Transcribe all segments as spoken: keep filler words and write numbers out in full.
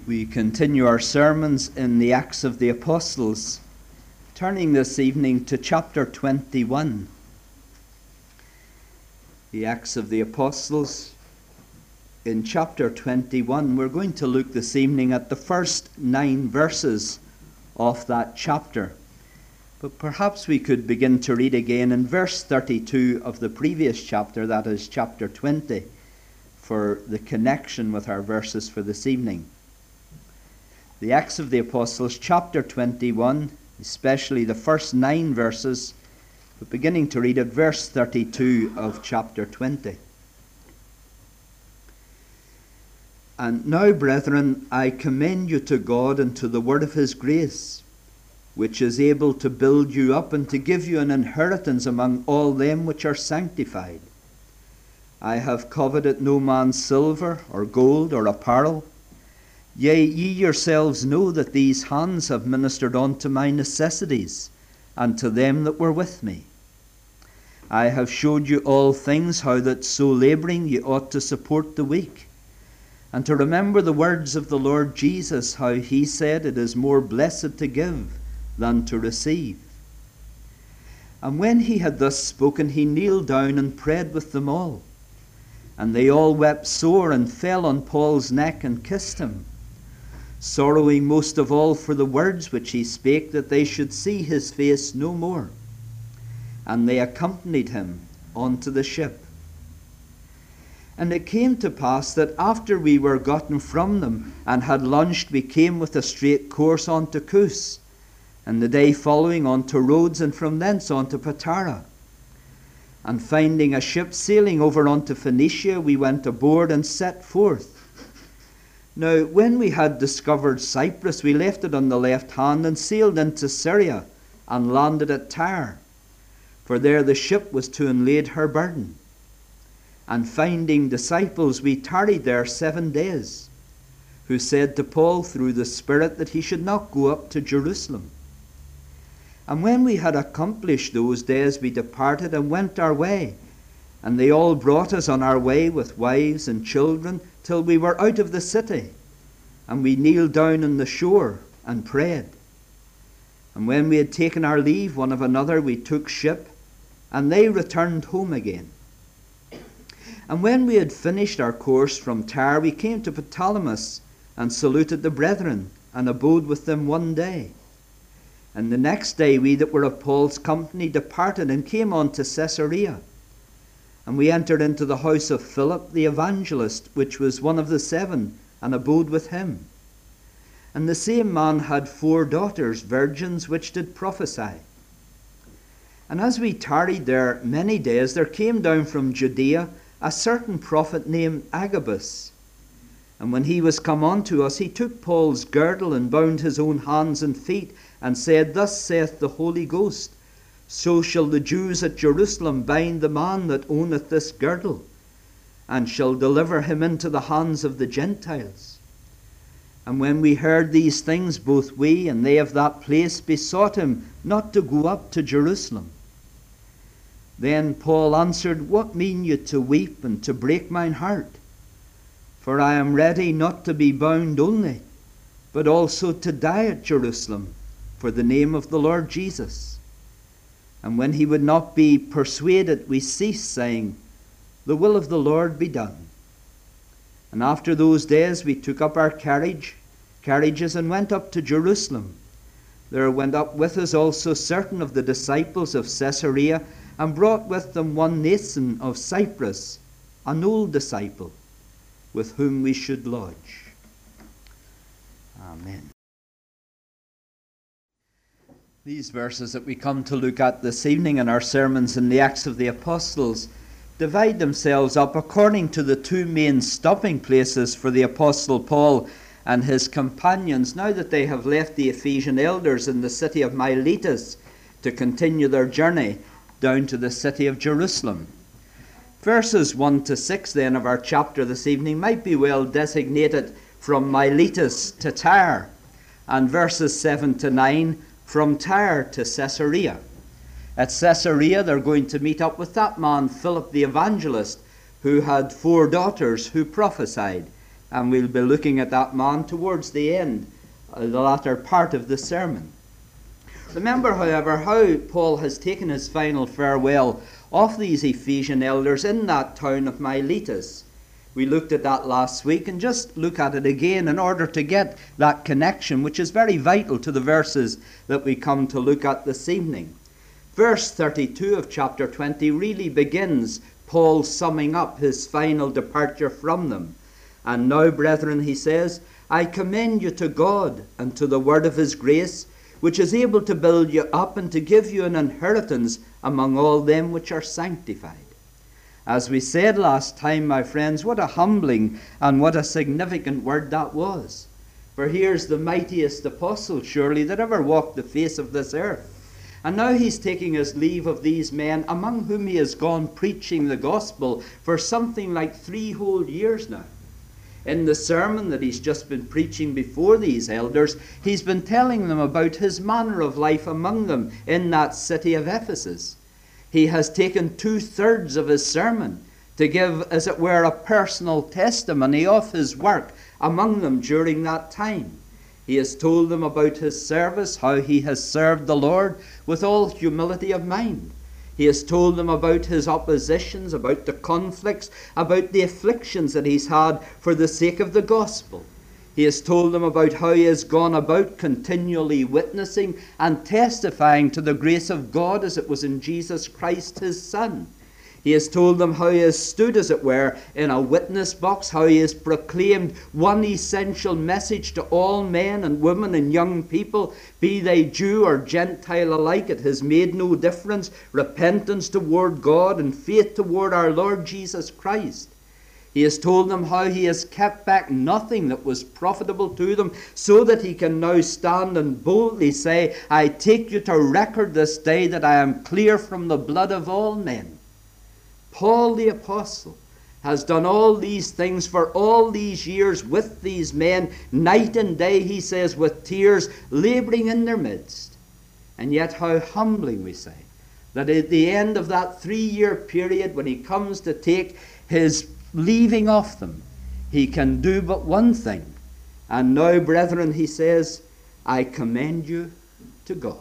We continue our sermons in the Acts of the Apostles, turning this evening to chapter twenty-one. The Acts of the Apostles, in chapter twenty-one, we're going to look this evening at the first nine verses of that chapter. But perhaps we could begin to read again in verse thirty-two of the previous chapter, that is chapter twenty, for the connection with our verses for this evening. The Acts of the Apostles, chapter twenty-one, especially the first nine verses, but beginning to read at verse thirty-two of chapter twenty. And now, brethren, I commend you to God and to the word of his grace, which is able to build you up and to give you an inheritance among all them which are sanctified. I have coveted no man's silver or gold or apparel. Yea, ye yourselves know that these hands have ministered unto my necessities, and to them that were with me. I have showed you all things, how that so labouring ye ought to support the weak, and to remember the words of the Lord Jesus, how he said, it is more blessed to give than to receive. And when he had thus spoken, he kneeled down and prayed with them all. And they all wept sore, and fell on Paul's neck and kissed him, sorrowing most of all for the words which he spake, that they should see his face no more. And they accompanied him unto the ship. And it came to pass that after we were gotten from them, and had lunched, we came with a straight course unto Cos, and the day following unto Rhodes, and from thence unto Patara. And finding a ship sailing over unto Phoenicia, we went aboard and set forth. Now, when we had discovered Cyprus, we left it on the left hand, and sailed into Syria, and landed at Tyre. For there the ship was to unlade her burden. And finding disciples, we tarried there seven days, who said to Paul through the Spirit that he should not go up to Jerusalem. And when we had accomplished those days, we departed and went our way. And they all brought us on our way with wives and children, till we were out of the city. And we kneeled down on the shore and prayed. And when we had taken our leave one of another, we took ship, and they returned home again. And when we had finished our course from Tyre, we came to Ptolemais, and saluted the brethren, and abode with them one day. And the next day we that were of Paul's company departed, and came on to Caesarea. And we entered into the house of Philip the evangelist, which was one of the seven, and abode with him. And the same man had four daughters, virgins, which did prophesy. And as we tarried there many days, there came down from Judea a certain prophet named Agabus. And when he was come unto us, he took Paul's girdle, and bound his own hands and feet, and said, Thus saith the Holy Ghost, So shall the Jews at Jerusalem bind the man that owneth this girdle, and shall deliver him into the hands of the Gentiles. And when we heard these things, both we and they of that place besought him not to go up to Jerusalem. Then Paul answered, What mean you to weep and to break mine heart? For I am ready not to be bound only, but also to die at Jerusalem for the name of the Lord Jesus. And when he would not be persuaded, we ceased, saying, The will of the Lord be done. And after those days we took up our carriage, carriages, and went up to Jerusalem. There went up with us also certain of the disciples of Caesarea, and brought with them one Nathan of Cyprus, an old disciple, with whom we should lodge. Amen. These verses that we come to look at this evening in our sermons in the Acts of the Apostles divide themselves up according to the two main stopping places for the Apostle Paul and his companions, now that they have left the Ephesian elders in the city of Miletus to continue their journey down to the city of Jerusalem. Verses one to six then of our chapter this evening might be well designated from Miletus to Tyre, and verses seven to nine from Tyre to Caesarea. At Caesarea they're going to meet up with that man Philip the evangelist, who had four daughters who prophesied, And we'll be looking at that man towards the end, uh, the latter part of the sermon. Remember, however, how Paul has taken his final farewell of these Ephesian elders in that town of Miletus. We looked at that last week, and just look at it again in order to get that connection, which is very vital to the verses that we come to look at this evening. Verse thirty-two of chapter twenty really begins Paul summing up his final departure from them. And now, brethren, he says, I commend you to God and to the word of his grace, which is able to build you up and to give you an inheritance among all them which are sanctified. As we said last time, my friends, what a humbling and what a significant word that was. For here's the mightiest apostle, surely, that ever walked the face of this earth. And now he's taking his leave of these men, among whom he has gone preaching the gospel for something like three whole years now. In the sermon that he's just been preaching before these elders, he's been telling them about his manner of life among them in that city of Ephesus. He has taken two-thirds of his sermon to give, as it were, a personal testimony of his work among them during that time. He has told them about his service, how he has served the Lord with all humility of mind. He has told them about his oppositions, about the conflicts, about the afflictions that he's had for the sake of the gospel. He has told them about how he has gone about continually witnessing and testifying to the grace of God as it was in Jesus Christ his Son. He has told them how he has stood, as it were, in a witness box, how he has proclaimed one essential message to all men and women and young people, be they Jew or Gentile alike. It has made no difference. Repentance toward God and faith toward our Lord Jesus Christ. He has told them how he has kept back nothing that was profitable to them, so that he can now stand and boldly say, I take you to record this day that I am clear from the blood of all men. Paul the apostle has done all these things for all these years with these men, night and day, he says, with tears, laboring in their midst. And yet how humbling, we say, that at the end of that three-year period, when he comes to take his leaving of them, he can do but one thing. And now, brethren, he says, I commend you to God.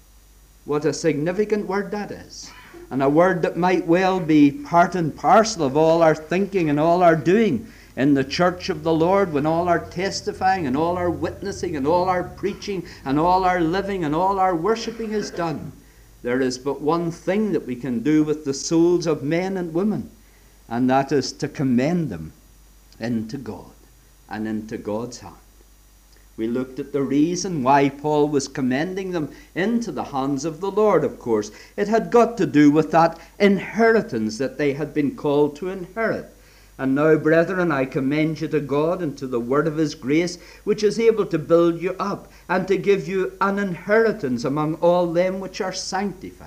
What a significant word that is. And a word that might well be part and parcel of all our thinking and all our doing in the church of the Lord, when all our testifying and all our witnessing and all our preaching and all our living and all our worshipping is done. There is but one thing that we can do with the souls of men and women, and that is to commend them into God and into God's hand. We looked at the reason why Paul was commending them into the hands of the Lord, of course. It had got to do with that inheritance that they had been called to inherit. And now, brethren, I commend you to God and to the word of his grace, which is able to build you up and to give you an inheritance among all them which are sanctified.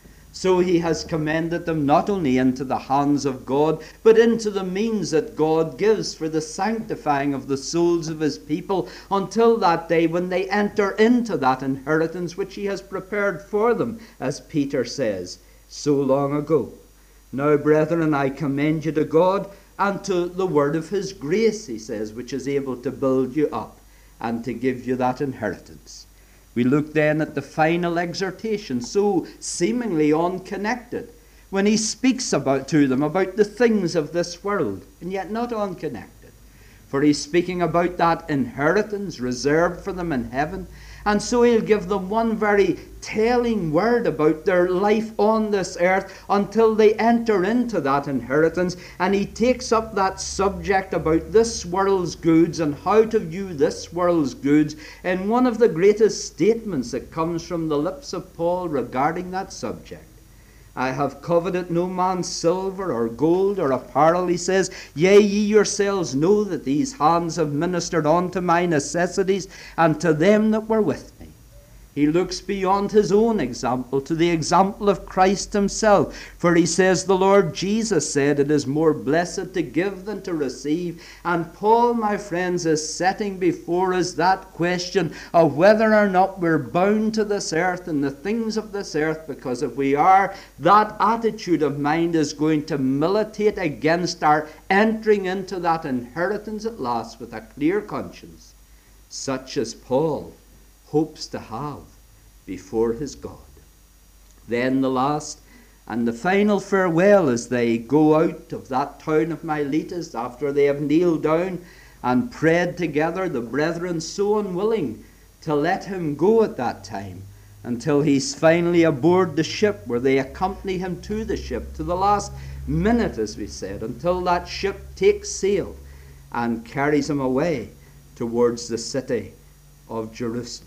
So he has commended them not only into the hands of God, but into the means that God gives for the sanctifying of the souls of his people until that day when they enter into that inheritance which he has prepared for them, as Peter says so long ago. Now, brethren, I commend you to God and to the word of his grace, he says, which is able to build you up and to give you that inheritance. We look then at the final exhortation, so seemingly unconnected, when he speaks about to them about the things of this world, and yet not unconnected. For he's speaking about that inheritance reserved for them in heaven, and so he'll give them one very telling word about their life on this earth until they enter into that inheritance. And he takes up that subject about this world's goods and how to view this world's goods in one of the greatest statements that comes from the lips of Paul regarding that subject. I have coveted no man's silver or gold or apparel, he says. Yea, ye yourselves know that these hands have ministered unto my necessities and to them that were with me. He looks beyond his own example to the example of Christ himself. For he says, the Lord Jesus said, it is more blessed to give than to receive. And Paul, my friends, is setting before us that question of whether or not we're bound to this earth and the things of this earth, because if we are, that attitude of mind is going to militate against our entering into that inheritance at last with a clear conscience, such as Paul hopes to have before his God. Then the last and the final farewell as they go out of that town of Miletus, after they have kneeled down and prayed together, the brethren so unwilling to let him go at that time until he's finally aboard the ship, where they accompany him to the ship to the last minute, as we said, until that ship takes sail and carries him away towards the city of Jerusalem.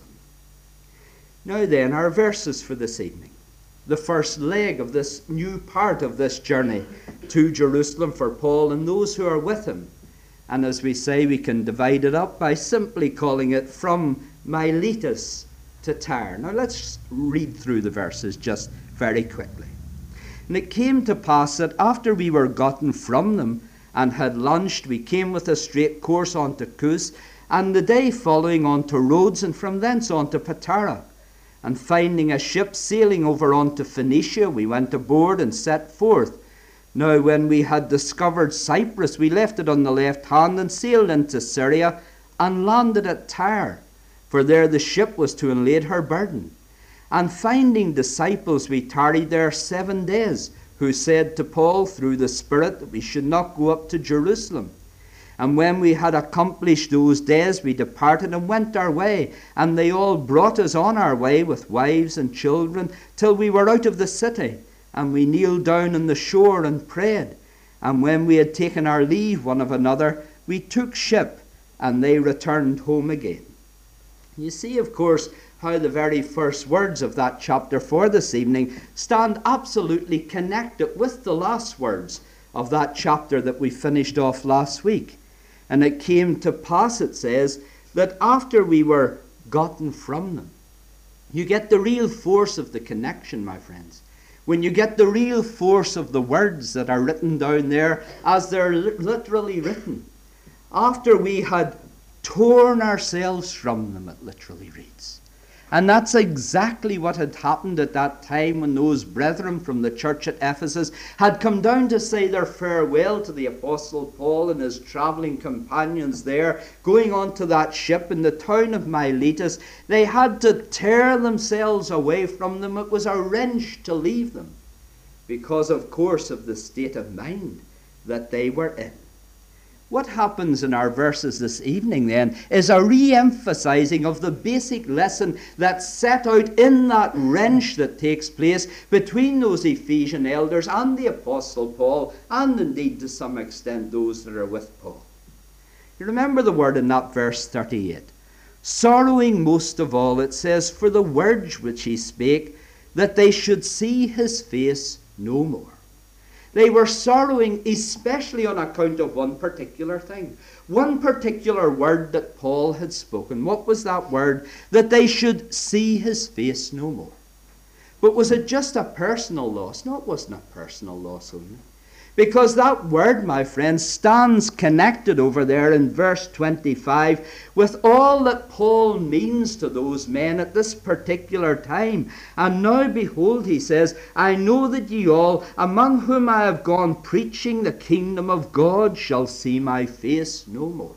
Now then, our verses for this evening. The first leg of this new part of this journey to Jerusalem for Paul and those who are with him. And as we say, we can divide it up by simply calling it from Miletus to Tyre. Now let's read through the verses just very quickly. And it came to pass that after we were gotten from them and had lunched, we came with a straight course on to Cus, and the day following on to Rhodes, and from thence on to Patara. And finding a ship sailing over unto Phoenicia, we went aboard and set forth. Now when we had discovered Cyprus, we left it on the left hand and sailed into Syria and landed at Tyre, for there the ship was to unlade her burden. And finding disciples, we tarried there seven days, who said to Paul through the Spirit that we should not go up to Jerusalem. And when we had accomplished those days, we departed and went our way. And they all brought us on our way with wives and children, till we were out of the city. And we kneeled down on the shore and prayed. And when we had taken our leave one of another, we took ship, and they returned home again. You see, of course, how the very first words of that chapter for this evening stand absolutely connected with the last words of that chapter that we finished off last week. And it came to pass, it says, that after we were gotten from them. You get the real force of the connection, my friends. When you get the real force of the words that are written down there as they're li- literally written. After we had torn ourselves from them, it literally reads. And that's exactly what had happened at that time when those brethren from the church at Ephesus had come down to say their farewell to the Apostle Paul and his travelling companions there, going on to that ship in the town of Miletus. They had to tear themselves away from them. It was a wrench to leave them because, of course, of the state of mind that they were in. What happens in our verses this evening then is a re-emphasizing of the basic lesson that's set out in that wrench that takes place between those Ephesian elders and the Apostle Paul, and indeed to some extent those that are with Paul. You remember the word in that verse thirty-eight. Sorrowing most of all, it says, for the words which he spake, that they should see his face no more. They were sorrowing especially on account of one particular thing. One particular word that Paul had spoken. What was that word? That they should see his face no more. But was it just a personal loss? No, it wasn't a personal loss only. Because that word, my friends, stands connected over there in verse twenty-five with all that Paul means to those men at this particular time. And now behold, he says, I know that ye all, among whom I have gone preaching the kingdom of God, shall see my face no more.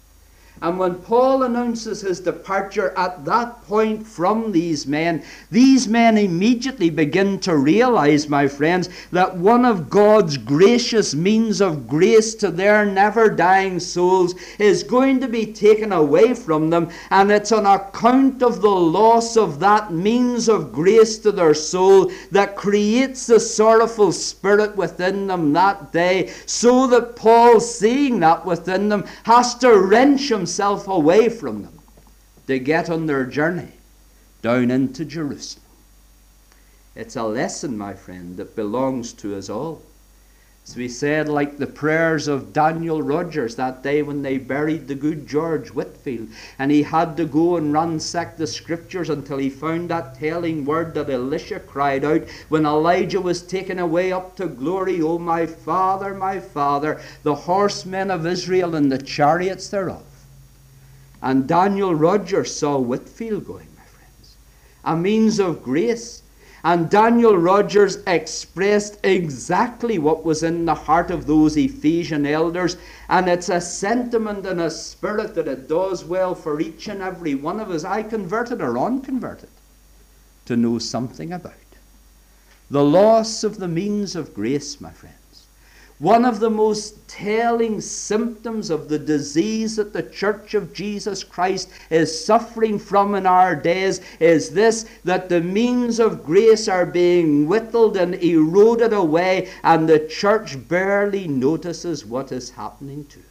And when Paul announces his departure at that point from these men, these men immediately begin to realize, my friends, that one of God's gracious means of grace to their never-dying souls is going to be taken away from them, and it's on account of the loss of that means of grace to their soul that creates the sorrowful spirit within them that day, so that Paul, seeing that within them, has to wrench himself away from them to get on their journey down into Jerusalem. It's a lesson, my friend, that belongs to us all. As we said, like the prayers of Daniel Rogers that day when they buried the good George Whitfield, and he had to go and ransack the scriptures until he found that telling word that Elisha cried out when Elijah was taken away up to glory, "O my father, my father, the horsemen of Israel and the chariots thereof." And Daniel Rogers saw Whitfield going, my friends, a means of grace. And Daniel Rogers expressed exactly what was in the heart of those Ephesian elders. And it's a sentiment and a spirit that it does well for each and every one of us, I converted or unconverted, to know something about. The loss of the means of grace, my friends. One of the most telling symptoms of the disease that the Church of Jesus Christ is suffering from in our days is this, that the means of grace are being whittled and eroded away, and the church barely notices what is happening to it.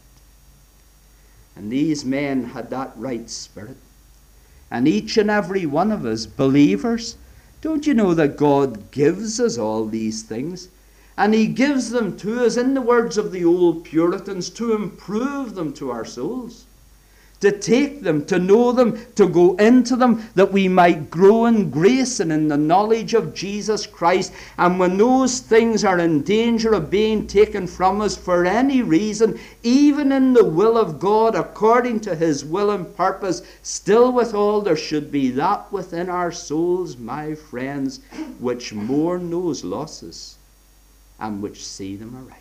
And these men had that right spirit. And each and every one of us, believers, don't you know that God gives us all these things? And he gives them to us, in the words of the old Puritans, to improve them to our souls. To take them, to know them, to go into them, that we might grow in grace and in the knowledge of Jesus Christ. And when those things are in danger of being taken from us for any reason, even in the will of God, according to his will and purpose, still withal there should be that within our souls, my friends, which mourn those losses and which see them aright.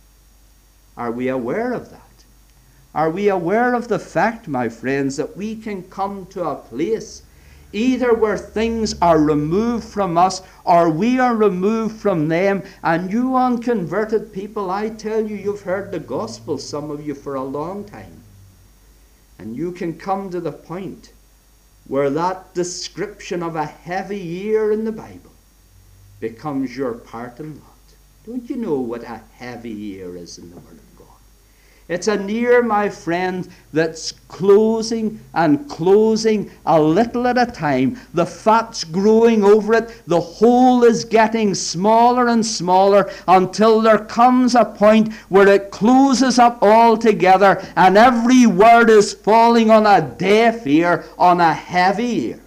Are we aware of that? Are we aware of the fact, my friends, that we can come to a place either where things are removed from us or we are removed from them? And you unconverted people, I tell you, you've heard the gospel, some of you, for a long time. And you can come to the point where that description of a heavy year in the Bible becomes your part and lot. Don't you know what a heavy year is in the Word of God? It's a year, my friend, that's closing and closing a little at a time. The fat's growing over it. The hole is getting smaller and smaller until there comes a point where it closes up altogether and every word is falling on a deaf ear, on a heavy ear.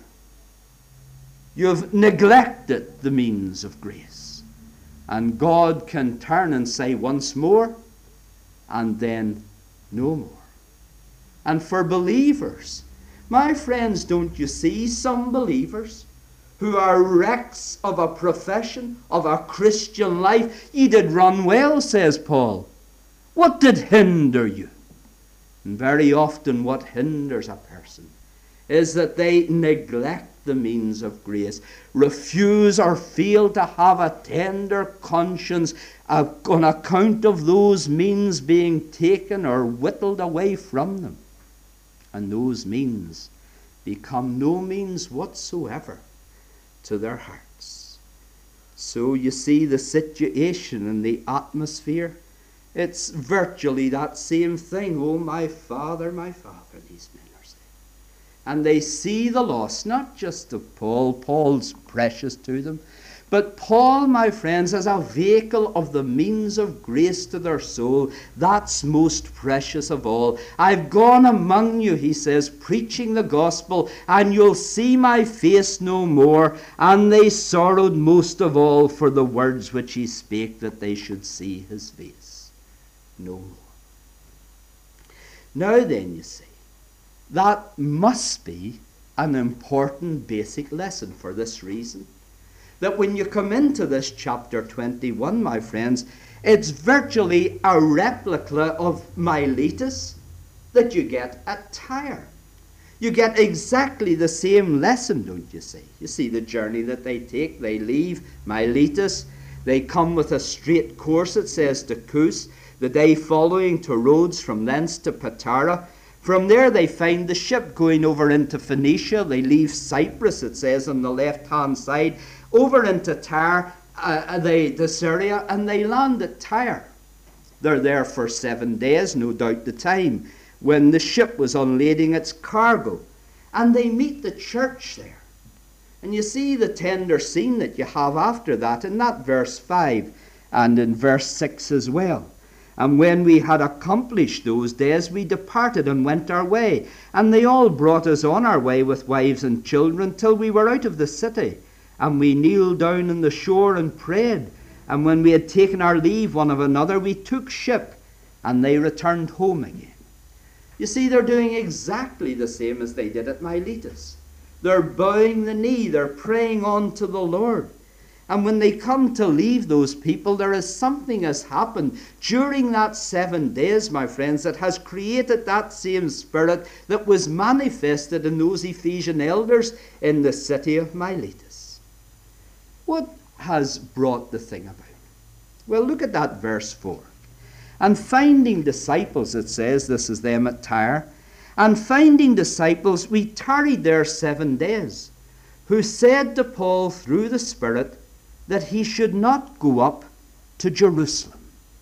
You've neglected the means of grace. And God can turn and say once more, and then no more. And for believers, my friends, don't you see some believers who are wrecks of a profession, of a Christian life? Ye did run well, says Paul. What did hinder you? And very often what hinders a person is that they neglect the means of grace, refuse or fail to have a tender conscience uh, on account of those means being taken or whittled away from them. And those means become no means whatsoever to their hearts. So you see the situation and the atmosphere, it's virtually that same thing. Oh, my Father, my Father, these men. And they see the loss, not just of Paul. Paul's precious to them. But Paul, my friends, as a vehicle of the means of grace to their soul, that's most precious of all. I've gone among you, he says, preaching the gospel, and you'll see my face no more. And they sorrowed most of all for the words which he spake, that they should see his face no more. Now then, you see, that must be an important basic lesson for this reason. That when you come into this chapter twenty-one, my friends, it's virtually a replica of Miletus that you get at Tyre. You get exactly the same lesson, don't you see? You see the journey that they take. They leave Miletus. They come with a straight course, it says, to Kos. The day following to Rhodes, from thence to Patara. From there they find the ship going over into Phoenicia. They leave Cyprus, it says, on the left-hand side, over into Tyre, uh, they, to Syria, and they land at Tyre. They're there for seven days, no doubt the time, when the ship was unlading its cargo. And they meet the church there. And you see the tender scene that you have after that in that verse five. and in verse six as well. And when we had accomplished those days, we departed and went our way. And they all brought us on our way with wives and children, till we were out of the city. And we kneeled down on the shore and prayed. And when we had taken our leave one of another, we took ship, and they returned home again. You see, they're doing exactly the same as they did at Miletus. They're bowing the knee, they're praying on to the Lord. And when they come to leave those people, there is something has happened during that seven days, my friends, that has created that same spirit that was manifested in those Ephesian elders in the city of Miletus. What has brought the thing about? Well, look at that verse four. And finding disciples, it says, this is them at Tyre, and finding disciples, we tarried there seven days, who said to Paul through the Spirit, that he should not go up to Jerusalem.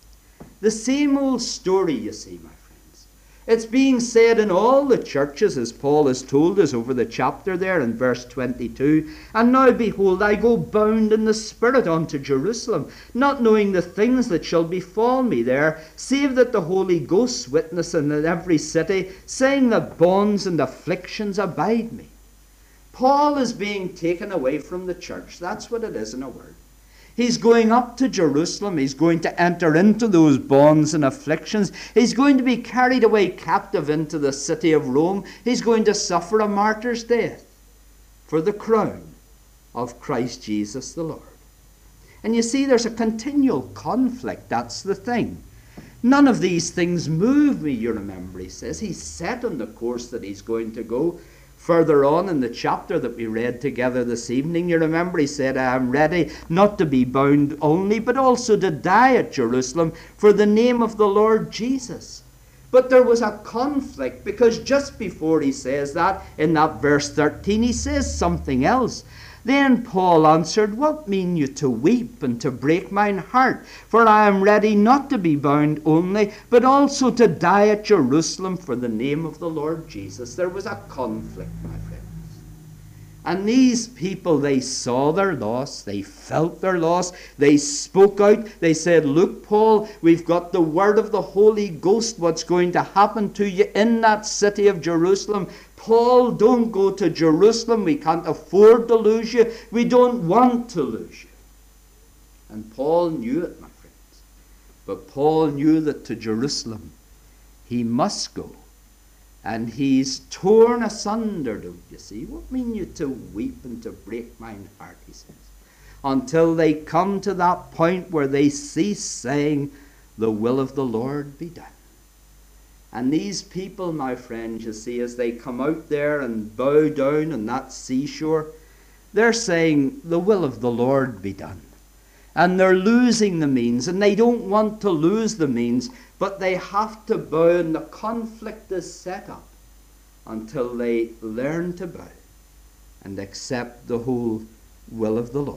The same old story, you see, my friends. It's being said in all the churches, as Paul has told us over the chapter there in verse twenty-two. And now, behold, I go bound in the Spirit unto Jerusalem, not knowing the things that shall befall me there, save that the Holy Ghost witness in every city, saying that bonds and afflictions abide me. Paul is being taken away from the church. That's what it is in a word. He's going up to Jerusalem. He's going to enter into those bonds and afflictions. He's going to be carried away captive into the city of Rome. He's going to suffer a martyr's death for the crown of Christ Jesus the Lord. And you see, there's a continual conflict. That's the thing. None of these things move me, you remember, he says. He's set on the course that he's going to go. Further on in the chapter that we read together this evening, you remember he said, I am ready not to be bound only, but also to die at Jerusalem for the name of the Lord Jesus. But there was a conflict, because just before he says that, in that verse thirteen, he says something else. Then Paul answered, what mean you to weep and to break mine heart? For I am ready not to be bound only, but also to die at Jerusalem for the name of the Lord Jesus. There was a conflict, my friends. And these people, they saw their loss, they felt their loss, they spoke out, they said, look, Paul, we've got the word of the Holy Ghost, what's going to happen to you in that city of Jerusalem. Paul, don't go to Jerusalem. We can't afford to lose you. We don't want to lose you. And Paul knew it, my friends. But Paul knew that to Jerusalem he must go. And he's torn asunder, don't you see? What mean you to weep and to break mine heart, he says. Until they come to that point where they cease saying, the will of the Lord be done. And these people, my friends, you see, as they come out there and bow down on that seashore, they're saying, the will of the Lord be done. And they're losing the means, and they don't want to lose the means, but they have to bow, and the conflict is set up until they learn to bow and accept the whole will of the Lord.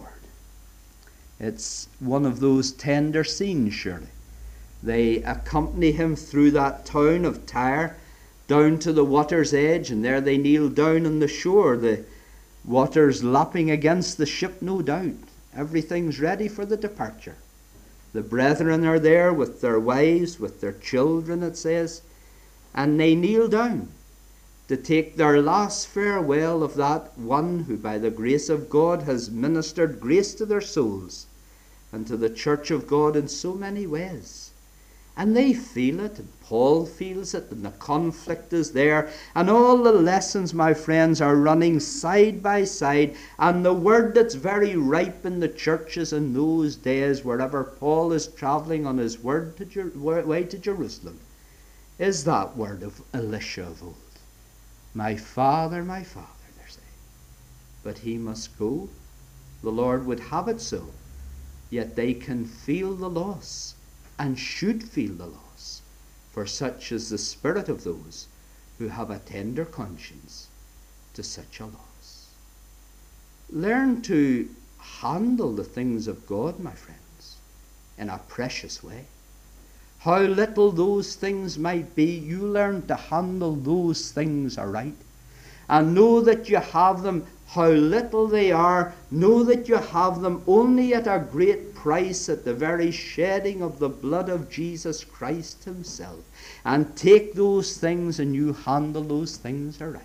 It's one of those tender scenes, surely. They accompany him through that town of Tyre, down to the water's edge, and there they kneel down on the shore, the water's lapping against the ship, no doubt. Everything's ready for the departure. The brethren are there with their wives, with their children, it says, and they kneel down to take their last farewell of that one who by the grace of God has ministered grace to their souls and to the church of God in so many ways. And they feel it, and Paul feels it, and the conflict is there, and all the lessons, my friends, are running side by side, and the word that's very ripe in the churches in those days, wherever Paul is traveling on his word to Jer- way to Jerusalem, is that word of Elisha of old. My father, my father, they're saying. But he must go. The Lord would have it so. Yet they can feel the loss, and should feel the loss, for such is the spirit of those who have a tender conscience to such a loss. Learn to handle the things of God, my friends, in a precious way. How little those things might be, you learn to handle those things aright, and know that you have them how little they are. Know that you have them only at a great price, at the very shedding of the blood of Jesus Christ himself. And take those things and you handle those things aright.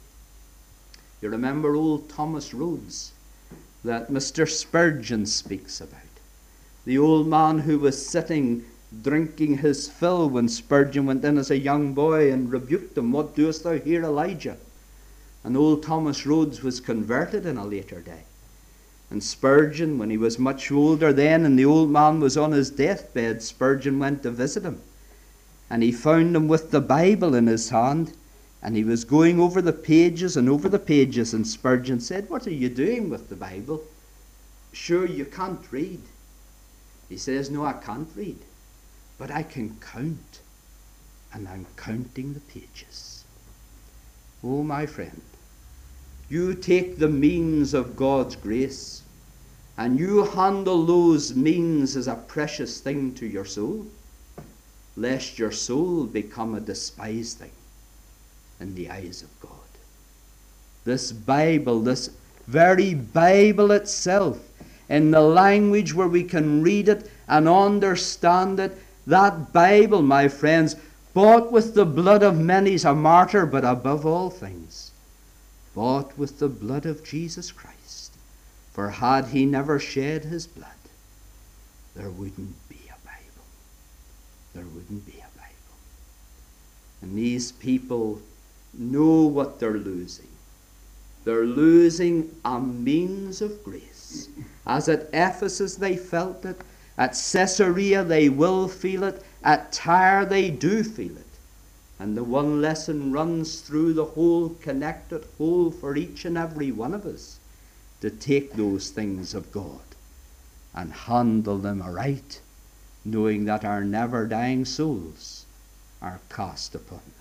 You remember old Thomas Rhodes that Mister Spurgeon speaks about. The old man who was sitting drinking his fill when Spurgeon went in as a young boy and rebuked him. What doest thou here, Elijah? And old Thomas Rhodes was converted in a later day. And Spurgeon, when he was much older then, and the old man was on his deathbed, Spurgeon went to visit him. And he found him with the Bible in his hand. And he was going over the pages and over the pages. And Spurgeon said, "What are you doing with the Bible? Sure, you can't read." He says, "No, I can't read. But I can count. And I'm counting the pages." Oh, my friend, you take the means of God's grace and you handle those means as a precious thing to your soul, lest your soul become a despised thing in the eyes of God. This Bible, this very Bible itself, in the language where we can read it and understand it, that Bible, my friends, bought with the blood of many's a martyr, but above all things, bought with the blood of Jesus Christ. For had he never shed his blood, there wouldn't be a Bible. There wouldn't be a Bible. And these people know what they're losing. They're losing a means of grace. As at Ephesus they felt it, at Caesarea they will feel it, at Tyre they do feel it. And the one lesson runs through the whole connected whole for each and every one of us, to take those things of God and handle them aright, knowing that our never-dying souls are cast upon them.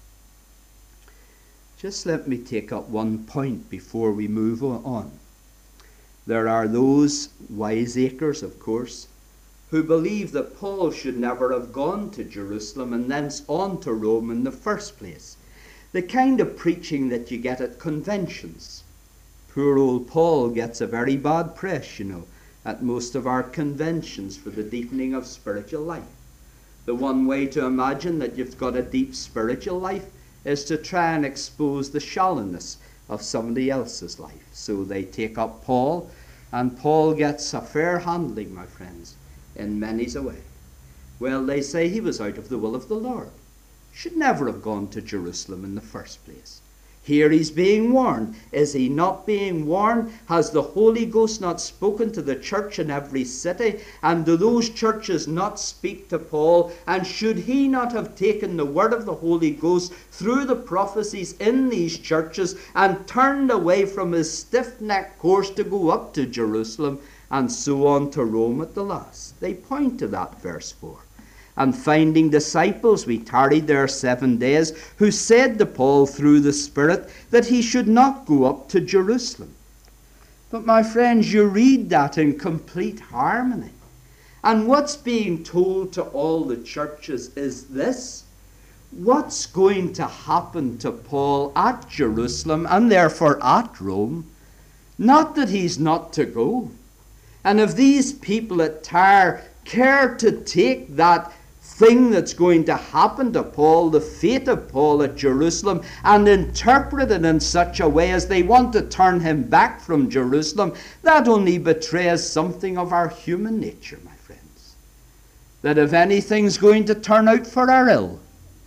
Just let me take up one point before we move on. There are those wiseacres, of course, who believe that Paul should never have gone to Jerusalem and thence on to Rome in the first place. The kind of preaching that you get at conventions. Poor old Paul gets a very bad press, you know, at most of our conventions for the deepening of spiritual life. The one way to imagine that you've got a deep spiritual life is to try and expose the shallowness of somebody else's life. So they take up Paul, and Paul gets a fair handling, my friends, in many's a way. Well, they say he was out of the will of the Lord. Should never have gone to Jerusalem in the first place. Here he's being warned. Is he not being warned? Has the Holy Ghost not spoken to the church in every city? And do those churches not speak to Paul? And should he not have taken the word of the Holy Ghost through the prophecies in these churches and turned away from his stiff-necked course to go up to Jerusalem and so on to Rome at the last? They point to that, verse four. And finding disciples, we tarried there seven days, who said to Paul through the Spirit that he should not go up to Jerusalem. But my friends, you read that in complete harmony. And what's being told to all the churches is this: what's going to happen to Paul at Jerusalem and therefore at Rome? Not that he's not to go. And if these people at Tyre care to take that thing that's going to happen to Paul, the fate of Paul at Jerusalem, and interpret it in such a way as they want to turn him back from Jerusalem, that only betrays something of our human nature, my friends. That if anything's going to turn out for our ill,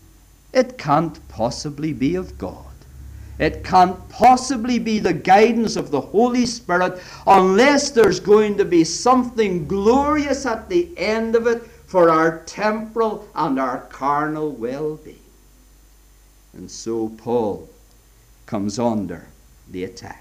it can't possibly be of God. It can't possibly be the guidance of the Holy Spirit unless there's going to be something glorious at the end of it for our temporal and our carnal well-being. And so Paul comes under the attack.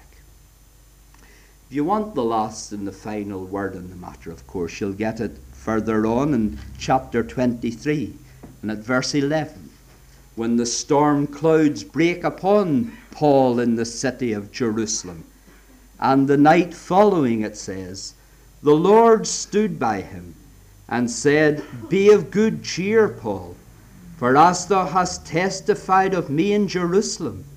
If you want the last and the final word in the matter, of course, you'll get it further on in chapter twenty-three and at verse eleven, when the storm clouds break upon Paul in the city of Jerusalem. And the night following, it says, the Lord stood by him and said, Be of good cheer, Paul, for as thou hast testified of me in Jerusalem,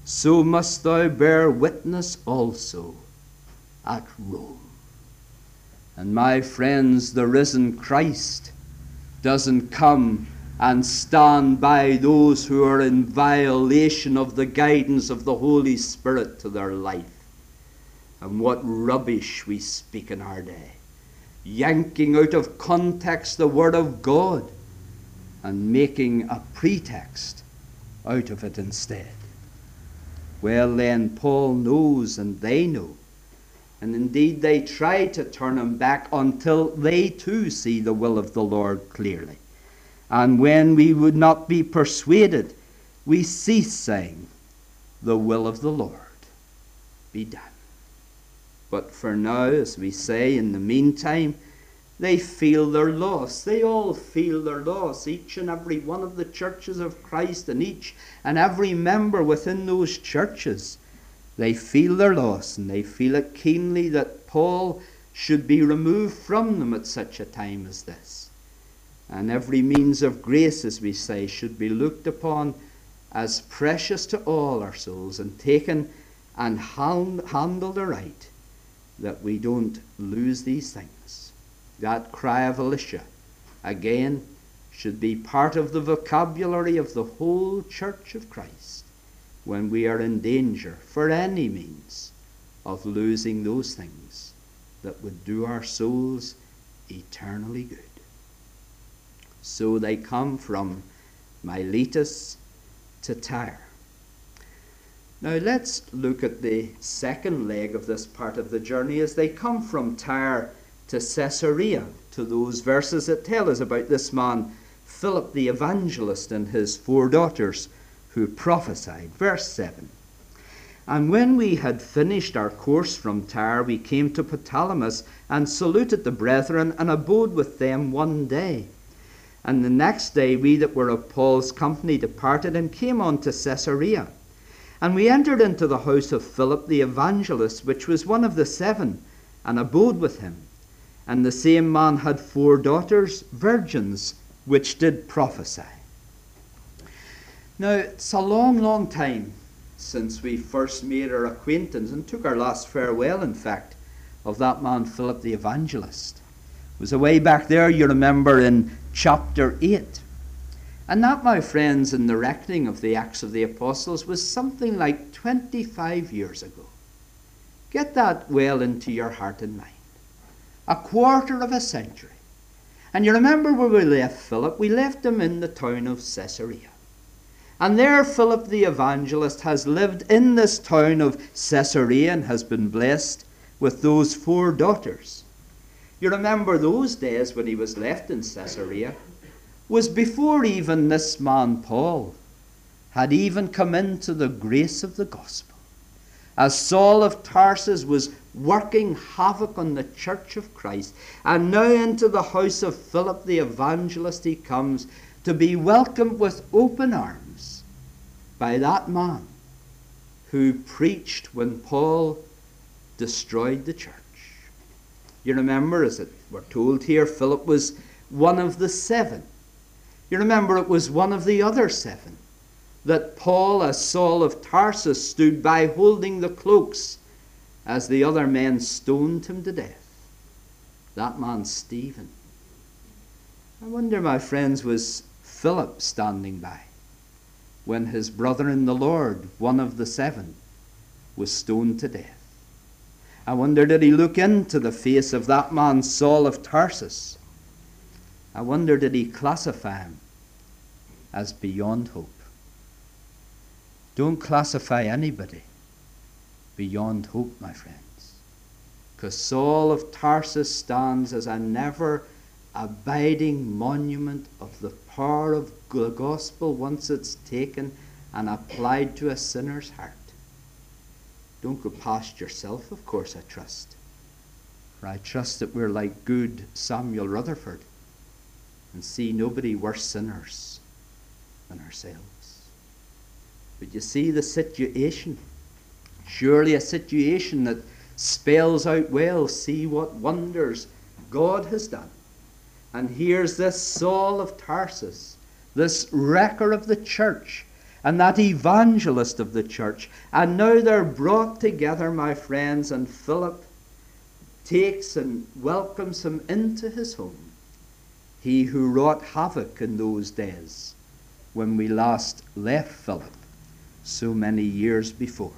so must thou bear witness also at Rome. And my friends, the risen Christ doesn't come and stand by those who are in violation of the guidance of the Holy Spirit to their life. And what rubbish we speak in our day, yanking out of context the Word of God and making a pretext out of it instead. Well then, Paul knows and they know, and indeed they try to turn him back until they too see the will of the Lord clearly. And when we would not be persuaded, we cease saying, the will of the Lord be done. But for now, as we say, in the meantime, they feel their loss. They all feel their loss, each and every one of the churches of Christ, and each and every member within those churches. They feel their loss, and they feel it keenly that Paul should be removed from them at such a time as this. And every means of grace, as we say, should be looked upon as precious to all our souls and taken and hand, handled aright, that we don't lose these things. That cry of Elisha, again, should be part of the vocabulary of the whole Church of Christ when we are in danger, for any means, of losing those things that would do our souls eternally good. So they come from Miletus to Tyre. Now let's look at the second leg of this part of the journey as they come from Tyre to Caesarea, to those verses that tell us about this man, Philip the evangelist, and his four daughters who prophesied. Verse seven. And when we had finished our course from Tyre, we came to Ptolemais and saluted the brethren and abode with them one day. And the next day we that were of Paul's company departed and came on to Caesarea. And we entered into the house of Philip the evangelist, which was one of the seven, and abode with him. And the same man had four daughters, virgins, which did prophesy. Now, it's a long, long time since we first made our acquaintance and took our last farewell, in fact, of that man Philip the evangelist. It was away back there, you remember, in chapter eight. And that, my friends, in the reckoning of the Acts of the Apostles, was something like twenty-five years ago. Get that well into your heart and mind. A quarter of a century. And you remember where we left Philip? We left him in the town of Caesarea. And there Philip the evangelist has lived in this town of Caesarea and has been blessed with those four daughters. You remember those days when he was left in Caesarea was before even this man Paul had even come into the grace of the gospel. As Saul of Tarsus was working havoc on the church of Christ, and now into the house of Philip the evangelist he comes to be welcomed with open arms by that man who preached when Paul destroyed the church. You remember, as it we're told here, Philip was one of the seven. You remember it was one of the other seven that Paul, as Saul of Tarsus, stood by holding the cloaks as the other men stoned him to death. That man, Stephen. I wonder, my friends, was Philip standing by when his brother in the Lord, one of the seven, was stoned to death? I wonder, did he look into the face of that man, Saul of Tarsus? I wonder, did he classify him as beyond hope? Don't classify anybody beyond hope, my friends. Because Saul of Tarsus stands as a never abiding monument of the power of the gospel once it's taken and applied to a sinner's heart. Don't go past yourself, of course, I trust. For I trust that we're like good Samuel Rutherford and see nobody worse sinners than ourselves. But you see the situation. Surely a situation that spells out well, see what wonders God has done. And here's this Saul of Tarsus, this wrecker of the church, and that evangelist of the church. And now they're brought together, my friends, and Philip takes and welcomes him into his home. He who wrought havoc in those days when we last left Philip so many years before.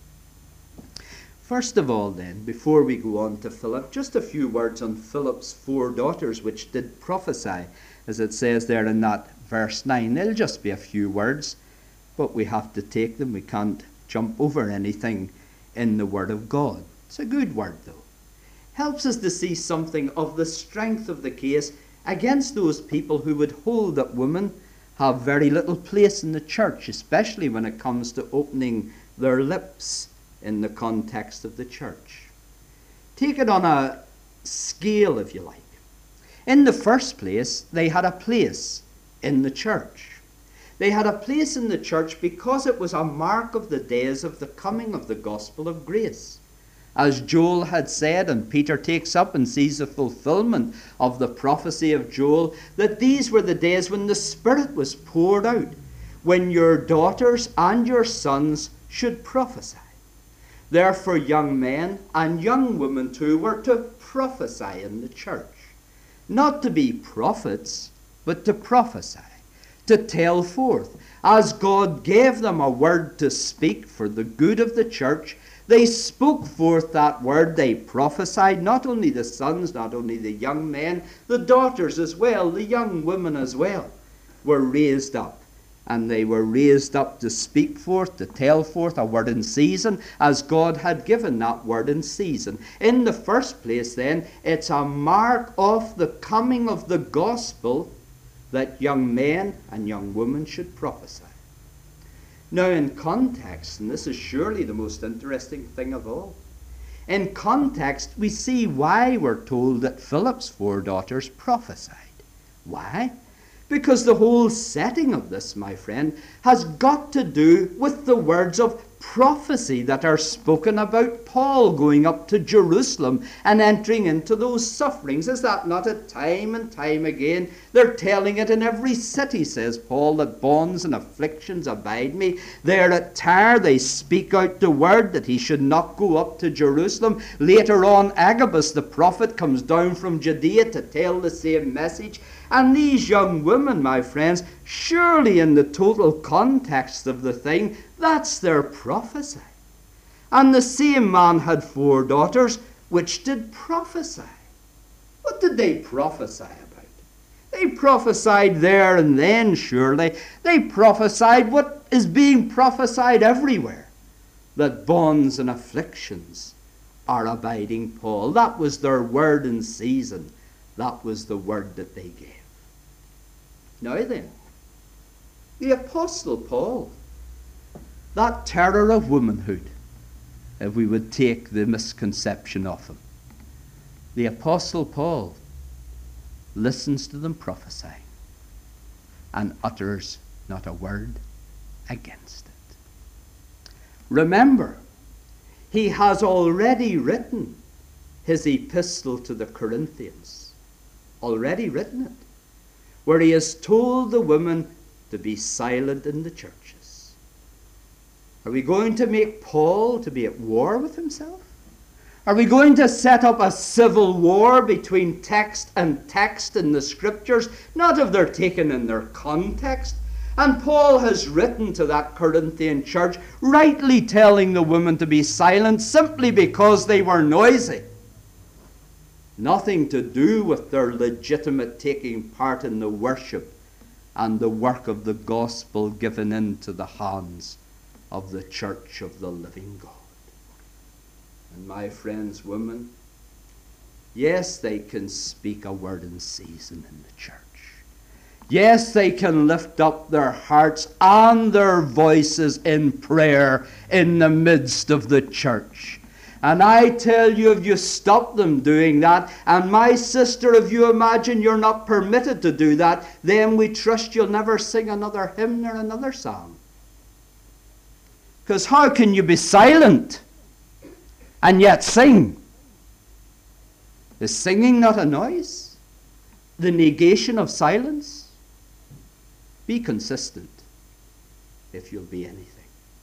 First of all then, before we go on to Philip, just a few words on Philip's four daughters which did prophesy, as it says there in that verse nine. They'll just be a few words, but we have to take them. We can't jump over anything in the Word of God. It's a good word, though. Helps us to see something of the strength of the case against those people who would hold that women have very little place in the church, especially when it comes to opening their lips in the context of the church. Take it on a scale, if you like. In the first place, they had a place in the church. They had a place in the church because it was a mark of the days of the coming of the gospel of grace. As Joel had said, and Peter takes up and sees the fulfillment of the prophecy of Joel, that these were the days when the Spirit was poured out, when your daughters and your sons should prophesy. Therefore, young men and young women too were to prophesy in the church. Not to be prophets, but to prophesy, to tell forth. As God gave them a word to speak for the good of the church, they spoke forth that word. They prophesied, not only the sons, not only the young men, the daughters as well, the young women as well, were raised up. And they were raised up to speak forth, to tell forth a word in season, as God had given that word in season. In the first place, then, it's a mark of the coming of the gospel that young men and young women should prophesy. Now, in context, and this is surely the most interesting thing of all, in context, we see why we're told that Philip's four daughters prophesied. Why? Because the whole setting of this, my friend, has got to do with the words of prophecy that are spoken about Paul going up to Jerusalem and entering into those sufferings. Is that not it? Time and time again, they're telling it in every city, says Paul, that bonds and afflictions abide me. There at Tyre, they speak out the word that he should not go up to Jerusalem. Later on, Agabus the prophet comes down from Judea to tell the same message. And these young women, my friends, surely in the total context of the thing, that's their prophecy. And the same man had four daughters which did prophesy. What did they prophesy about? They prophesied there and then, surely. They prophesied what is being prophesied everywhere, that bonds and afflictions are abiding Paul. That was their word in season. That was the word that they gave. Now then, the Apostle Paul, that terror of womanhood, if we would take the misconception of him, the Apostle Paul listens to them prophesying and utters not a word against it. Remember, he has already written his epistle to the Corinthians, already written it, where he has told the women to be silent in the churches. Are we going to make Paul to be at war with himself? Are we going to set up a civil war between text and text in the scriptures? Not if they're taken in their context. And Paul has written to that Corinthian church, rightly telling the women to be silent simply because they were noisy. Nothing to do with their legitimate taking part in the worship and the work of the gospel given into the hands of the church of the living God. And my friends, women, yes, they can speak a word in season in the church. Yes, they can lift up their hearts and their voices in prayer in the midst of the church. And I tell you, if you stop them doing that, and my sister, if you imagine you're not permitted to do that, then we trust you'll never sing another hymn or another song. Because how can you be silent and yet sing? Is singing not a noise? The negation of silence? Be consistent. if you'll be anything.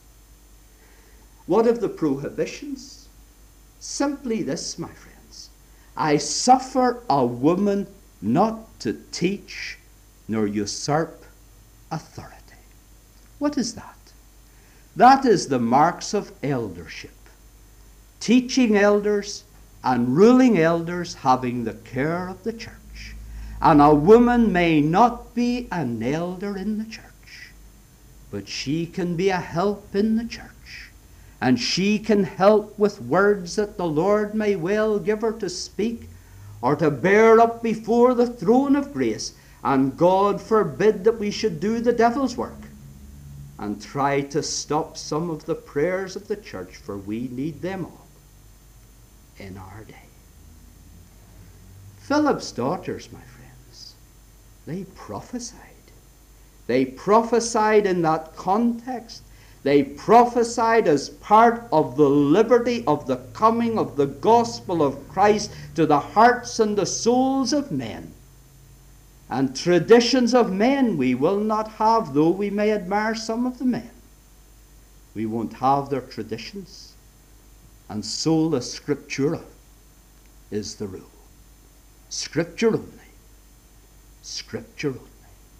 What of the prohibitions? Simply this, my friends. I suffer a woman not to teach nor usurp authority. What is that? That is the marks of eldership. Teaching elders and ruling elders having the care of the church. And a woman may not be an elder in the church, but she can be a help in the church. And she can help with words that the Lord may well give her to speak or to bear up before the throne of grace. And God forbid that we should do the devil's work and try to stop some of the prayers of the church, for we need them all in our day. Philip's daughters, my friends, they prophesied. They prophesied in that context. They prophesied as part of the liberty of the coming of the gospel of Christ to the hearts and the souls of men. And traditions of men we will not have, though we may admire some of the men. We won't have their traditions. And sola scriptura is the rule. Scripture only. Scripture only.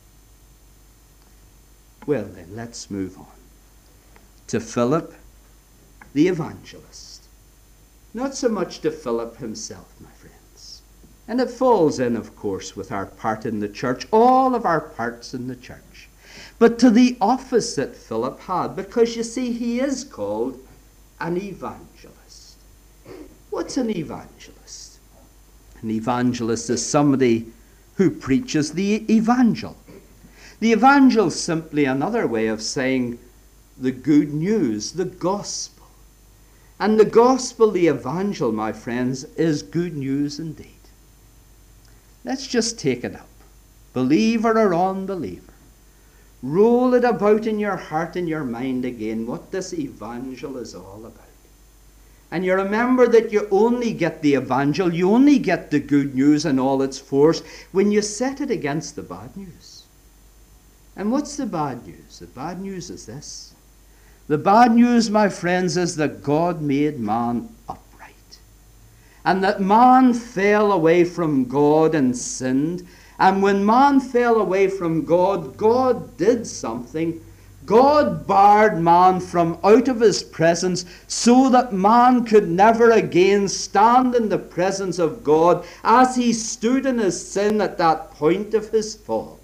Well then, let's move on to Philip the evangelist. Not so much to Philip himself, my friends. And it falls in, of course, with our part in the church, all of our parts in the church. But to the office that Philip had, because you see, he is called an evangelist. What's an evangelist? An evangelist is somebody who preaches the evangel. The evangel is simply another way of saying the good news, the gospel. And the gospel, the evangel, my friends, is good news indeed. Let's just take it up. Believer or unbeliever. Roll it about in your heart and your mind again, what this evangel is all about. And you remember that you only get the evangel, you only get the good news in all its force when you set it against the bad news. And what's the bad news? The bad news is this. The bad news, my friends, is that God made man upright. And that man fell away from God and sinned. And when man fell away from God, God did something. God barred man from out of his presence so that man could never again stand in the presence of God as he stood in his sin at that point of his fall.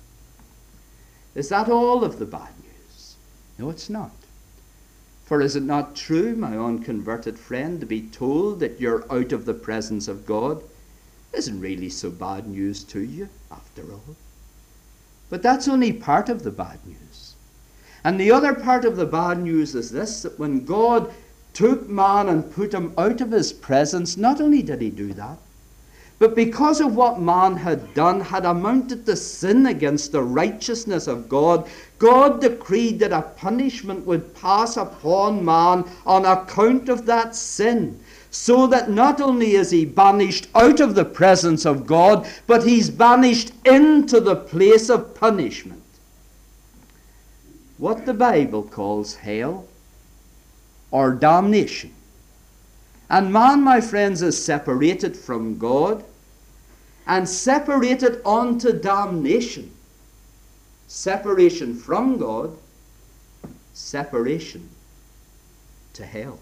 Is that all of the bad news? No, it's not. For is it not true, my unconverted friend, to be told that you're out of the presence of God isn't really so bad news to you, after all? But that's only part of the bad news. And the other part of the bad news is this, that when God took man and put him out of his presence, not only did he do that, but because of what man had done, had amounted to sin against the righteousness of God, God decreed that a punishment would pass upon man on account of that sin. So that not only is he banished out of the presence of God, but he's banished into the place of punishment. What the Bible calls hell or damnation. And man, my friends, is separated from God and separated unto damnation. Separation from God, separation to hell.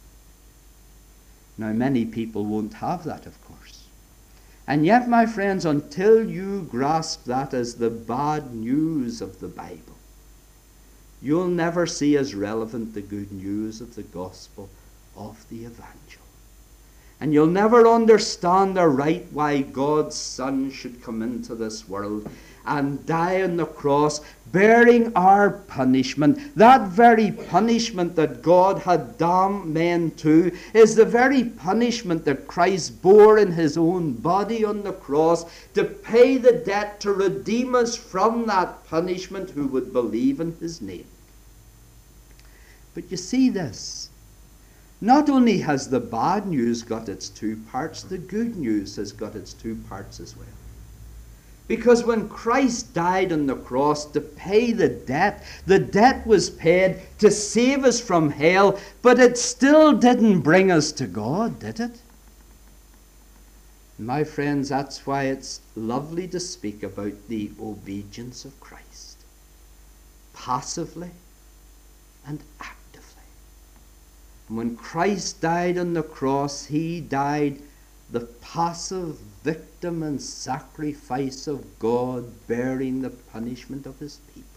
Now, many people won't have that, of course. And yet, my friends, until you grasp that as the bad news of the Bible, you'll never see as relevant the good news of the gospel of the evangel. And you'll never understand aright why God's Son should come into this world and die on the cross, bearing our punishment. That very punishment that God had damned men to is the very punishment that Christ bore in his own body on the cross to pay the debt to redeem us from that punishment who would believe in his name. But you see this. Not only has the bad news got its two parts, the good news has got its two parts as well. Because when Christ died on the cross to pay the debt, the debt was paid to save us from hell, but it still didn't bring us to God, did it? My friends, that's why it's lovely to speak about the obedience of Christ, passively and actively. And when Christ died on the cross, he died the passive victim and sacrifice of God, bearing the punishment of his people.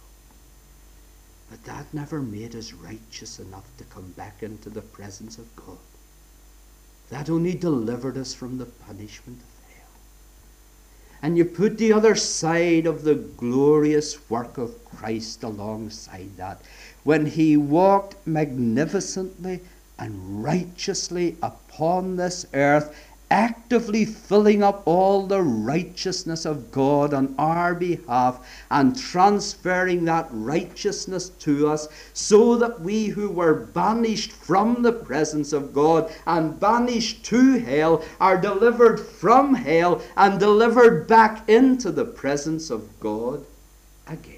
But that never made us righteous enough to come back into the presence of God. That only delivered us from the punishment of hell. And you put the other side of the glorious work of Christ alongside that, when he walked magnificently and righteously upon this earth, actively filling up all the righteousness of God on our behalf and transferring that righteousness to us, so that we who were banished from the presence of God and banished to hell are delivered from hell and delivered back into the presence of God again.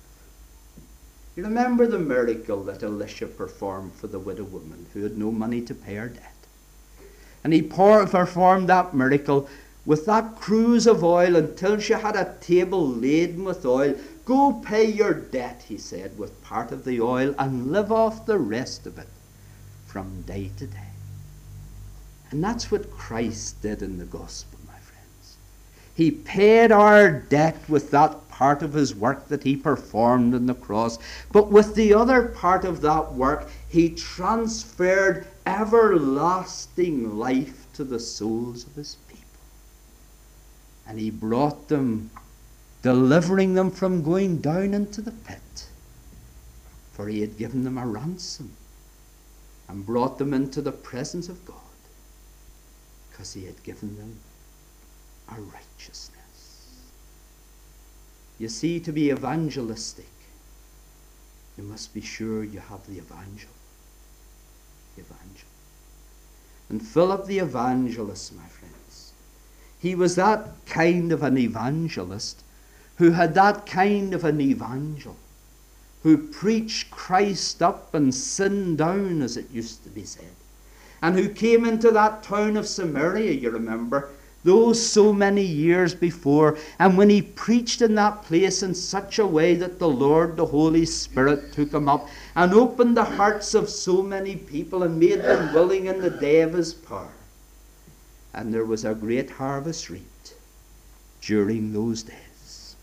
You remember the miracle that Elisha performed for the widow woman who had no money to pay her debt. And he performed that miracle with that cruse of oil until she had a table laden with oil. Go pay your debt, he said, with part of the oil, and live off the rest of it from day to day. And that's what Christ did in the gospel, my friends. He paid our debt with that part of his work that he performed on the cross. But with the other part of that work, he transferred everlasting life to the souls of his people. And he brought them, delivering them from going down into the pit. For he had given them a ransom and brought them into the presence of God, because he had given them a righteousness. You see, to be evangelistic, you must be sure you have the evangel. Evangel. And Philip the evangelist, my friends, he was that kind of an evangelist who had that kind of an evangel, who preached Christ up and sin down, as it used to be said, and who came into that town of Samaria, you remember, those so many years before, and when he preached in that place in such a way that the Lord, the Holy Spirit, took him up and opened the hearts of so many people and made them willing in the day of his power. And there was a great harvest reaped during those days.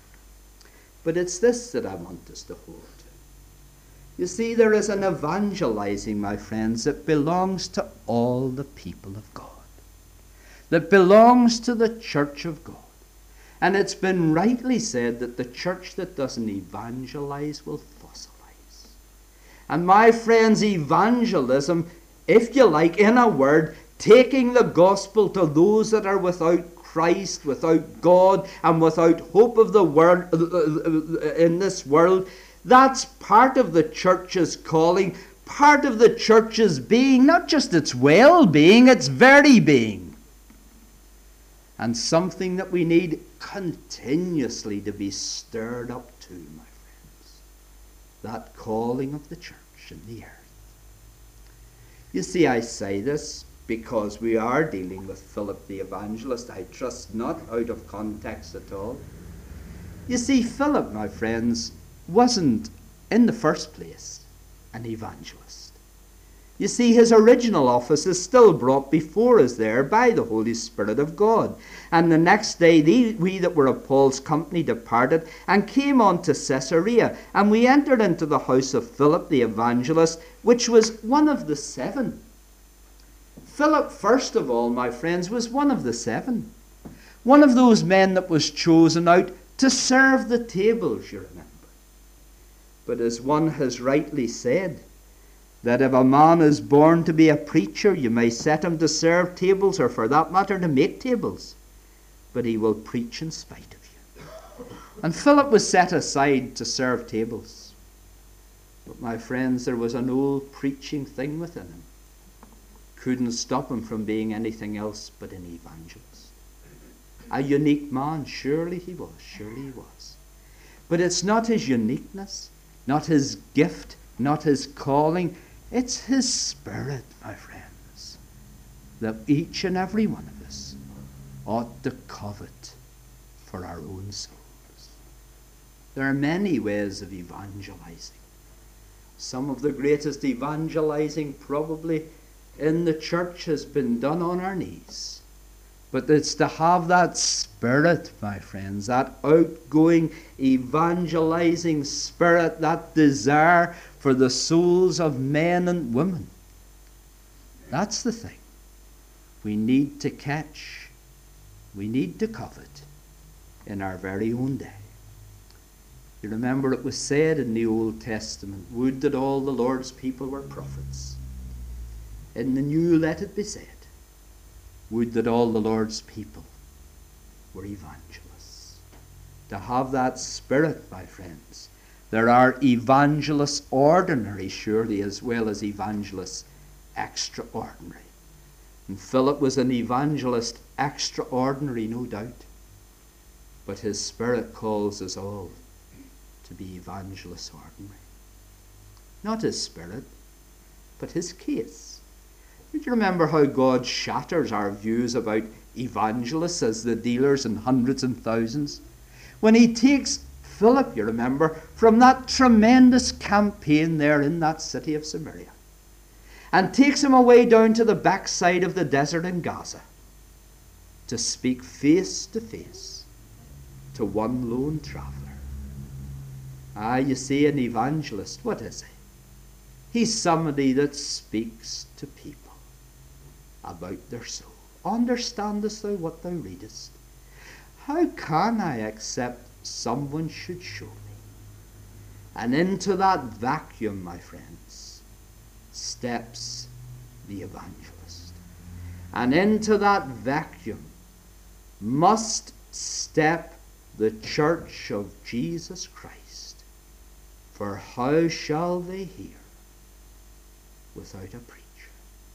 But it's this that I want us to hold to. You see, there is an evangelizing, my friends, that belongs to all the people of God, that belongs to the church of God. And it's been rightly said that the church that doesn't evangelize will fossilize. And my friends, evangelism, if you like, in a word, taking the gospel to those that are without Christ, without God, and without hope of the world in this world, that's part of the church's calling, part of the church's being, not just its well-being, its very being. And something that we need continuously to be stirred up to, my friends. That calling of the church in the earth. You see, I say this because we are dealing with Philip the evangelist. I trust not out of context at all. You see, Philip, my friends, wasn't in the first place an evangelist. You see, his original office is still brought before us there by the Holy Spirit of God. And the next day, the, we that were of Paul's company departed and came on to Caesarea. And we entered into the house of Philip the evangelist, which was one of the seven. Philip, first of all, my friends, was one of the seven. One of those men that was chosen out to serve the tables, you remember. But as one has rightly said, that if a man is born to be a preacher, you may set him to serve tables, or for that matter to make tables, but he will preach in spite of you. And Philip was set aside to serve tables. But my friends, there was an old preaching thing within him. Couldn't stop him from being anything else but an evangelist. A unique man, surely he was, surely he was. But it's not his uniqueness, not his gift, not his calling. It's his Spirit, my friends, that each and every one of us ought to covet for our own souls. There are many ways of evangelizing. Some of the greatest evangelizing probably in the church has been done on our knees. But it's to have that spirit, my friends, that outgoing, evangelizing spirit, that desire for the souls of men and women. That's the thing we need to catch, we need to covet in our very own day. You remember it was said in the Old Testament, would that all the Lord's people were prophets. In the New, let it be said, would that all the Lord's people were evangelists. To have that spirit, my friends. There are evangelists ordinary, surely, as well as evangelists extraordinary. And Philip was an evangelist extraordinary, no doubt. But his Spirit calls us all to be evangelists ordinary. Not his Spirit, but his case. Would you remember how God shatters our views about evangelists as the dealers in hundreds and thousands? When he takes Philip, you remember, from that tremendous campaign there in that city of Samaria, and takes him away down to the backside of the desert in Gaza to speak face to face to one lone traveller. Ah, you see, an evangelist, what is he? He's somebody that speaks to people about their soul. Understandest thou what thou readest? How can I accept someone should show me? And into that vacuum, my friends, steps the evangelist. And into that vacuum must step the church of Jesus Christ. For how shall they hear without a preacher?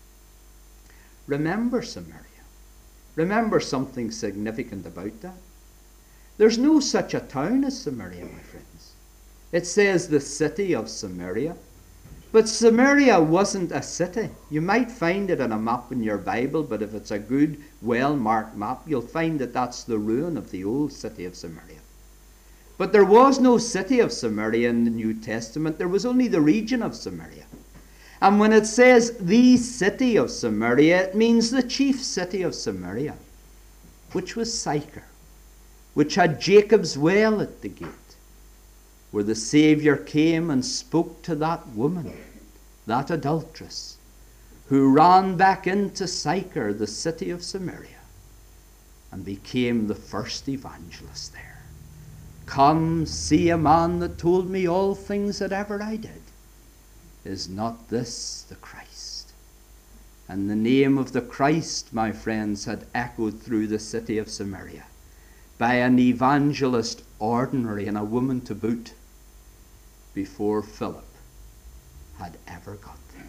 Remember Samaria. Remember something significant about that. There's no such a town as Samaria, my friends. It says the city of Samaria. But Samaria wasn't a city. You might find it on a map in your Bible, but if it's a good, well-marked map, you'll find that that's the ruin of the old city of Samaria. But there was no city of Samaria in the New Testament. There was only the region of Samaria. And when it says the city of Samaria, it means the chief city of Samaria, which was Sychar, which had Jacob's well at the gate, where the Saviour came and spoke to that woman, that adulteress, who ran back into Sychar, the city of Samaria, and became the first evangelist there. Come, see a man that told me all things that ever I did. Is not this the Christ? And the name of the Christ, my friends, had echoed through the city of Samaria by an evangelist ordinary, and a woman to boot, before Philip had ever got there.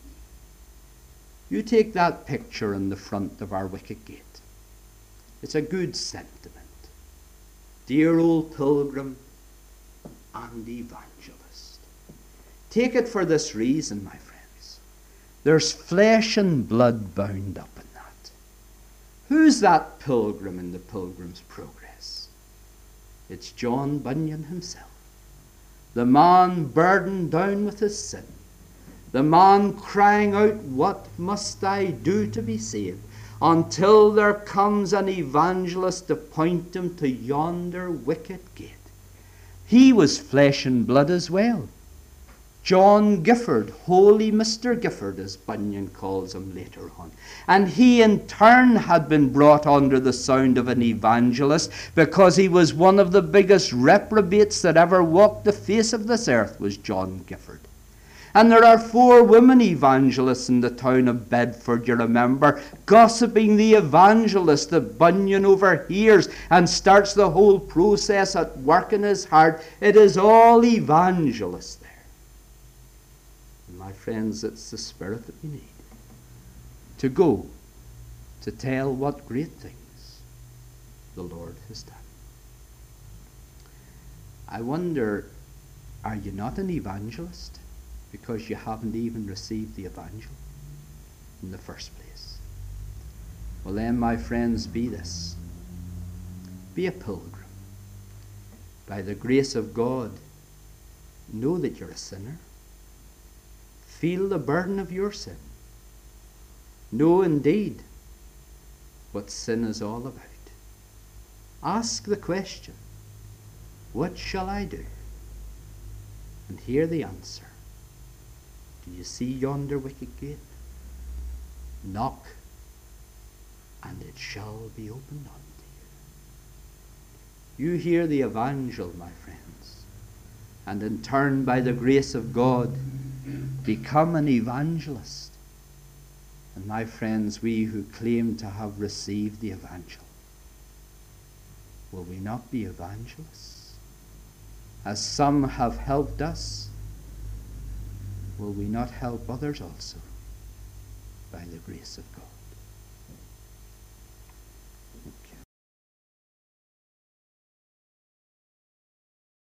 You take that picture in the front of our wicket gate. It's a good sentiment. Dear old pilgrim and evangelist. Take it for this reason, my friends. There's flesh and blood bound up in that. Who's that pilgrim in the Pilgrim's Progress? It's John Bunyan himself. The man burdened down with his sin. The man crying out, what must I do to be saved? Until there comes an evangelist to point him to yonder wicket gate. He was flesh and blood as well. John Gifford, holy Mister Gifford, as Bunyan calls him later on. And he in turn had been brought under the sound of an evangelist, because he was one of the biggest reprobates that ever walked the face of this earth, was John Gifford. And there are four women evangelists in the town of Bedford, you remember, gossiping the evangelist that Bunyan overhears and starts the whole process at work in his heart. It is all evangelists there. And my friends, it's the spirit that we need. To go, to tell what great things the Lord has done. I wonder, are you not an evangelist because you haven't even received the evangel in the first place? Well then, my friends, be this. Be a pilgrim. By the grace of God, know that you're a sinner. Feel the burden of your sin. Know indeed what sin is all about. Ask the question, what shall I do? And hear the answer. Do you see yonder wicket gate? Knock, and it shall be opened unto you. You hear the evangel, my friends, and in turn, by the grace of God, become an evangelist. And my friends, we who claim to have received the evangel, will we not be evangelists? As some have helped us, will we not help others also by the grace of God?